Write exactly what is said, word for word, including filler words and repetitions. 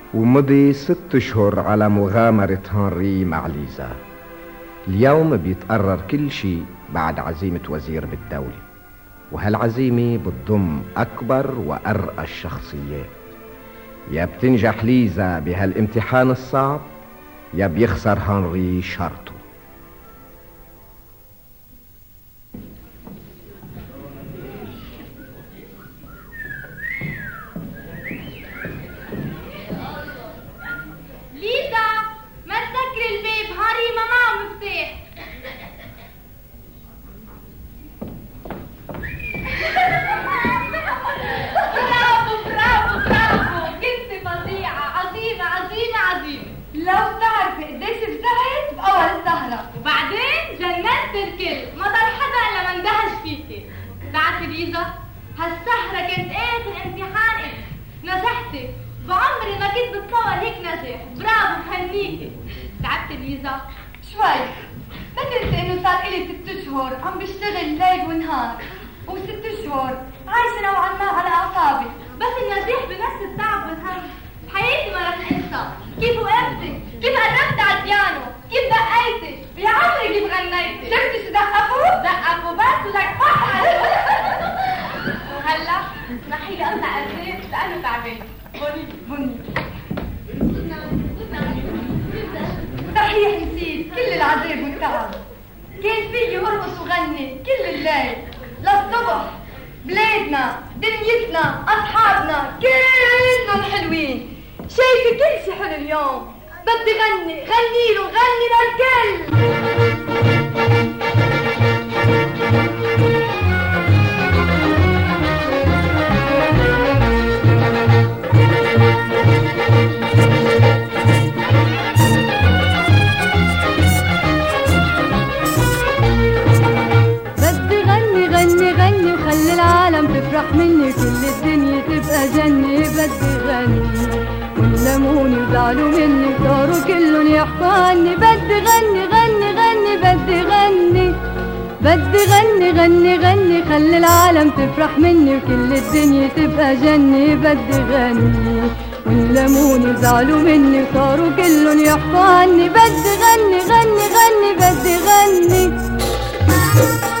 ومضي ست اشهر على مغامرة هنري مع ليزا. اليوم بيتقرر كل شيء بعد عزيمة وزير بالدولة، وهالعزيمة بتضم أكبر وأرقى الشخصيات. يا بتنجح ليزا بهالامتحان الصعب، يا بيخسر هنري شرطه. ليزا ما تسكري الباب، هاري ما معه مفتاح. برافو برافو برافو، كنت فظيعة، عظيمة عظيمة عظيمة. لو تعرفي قديش ابتعت بأول السهرة، وبعدين جننت الكل، ما ضل حدا الا ما اندهش فيكي. بتعرفي ليزا، هالسهرة كانت اخر امتحان إلي، نجحتي، بعمري ما كنت بتصور هيك نجاح. برافو بهنيكي. تعبتي ليزا؟ شوي. ما تنسي انه صار إلي ست اشهر عم بشتغل ليل ونهار، وست اشهر عايشة نوعا ما على اعصابي. بس النجاح بنفس التعب والهم. بحياتي ما رح انسى كيف وقفتي، كيف قربتي على البيانو، كيف دقيتي، يا عمري كيف غنيتي. شفتي شو دققوا؟ دققوا بس ولك فحل. وهلا اسمحي لي اطلع البيت لانه تعبان. بني بني صحيح نسيت كل العذاب والتعب. كان فيي ارقص وغني كل الليل للصبح. بلادنا، دنيتنا، اصحابنا كلهم حلوين. شايفه كل شي حلو اليوم. بدي غني غني له غني للكل. تفرح مني كل الدنيا تبقى جنة. بدي غني ولموني وزعلوا مني صاروا كلهم يحكوا عني. بدي غني غني غني بدي غني بدي غني غني غني خلي العالم تفرح مني وكل الدنيا تبقى جنة. بدي غني ولموني وزعلوا مني صاروا كلهم يحكوا عني. بدي غني غني غني بدي غني